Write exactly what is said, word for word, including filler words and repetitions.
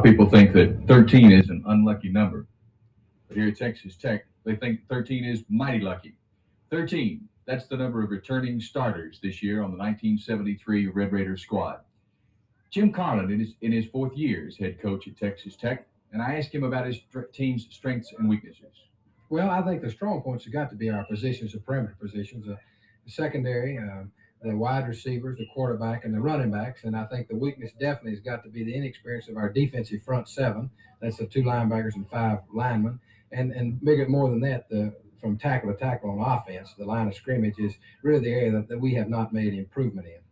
people think that thirteen is an unlucky number, but here at Texas Tech, they think thirteen is mighty lucky. thirteen, that's the number of returning starters this year on the nineteen seventy-three Red Raiders squad. Jim Carlin, in his, in his fourth year as head coach at Texas Tech, and I asked him about his team's strengths and weaknesses. Well, I think the strong points have got to be our positions, the perimeter positions, uh, the secondary, um, the wide receivers, the quarterback, and the running backs. And I think the weakness definitely has got to be the inexperience of our defensive front seven. That's the two linebackers and five linemen. And and bigger more than that, the from tackle to tackle on offense, the line of scrimmage is really the area that, that we have not made improvement in.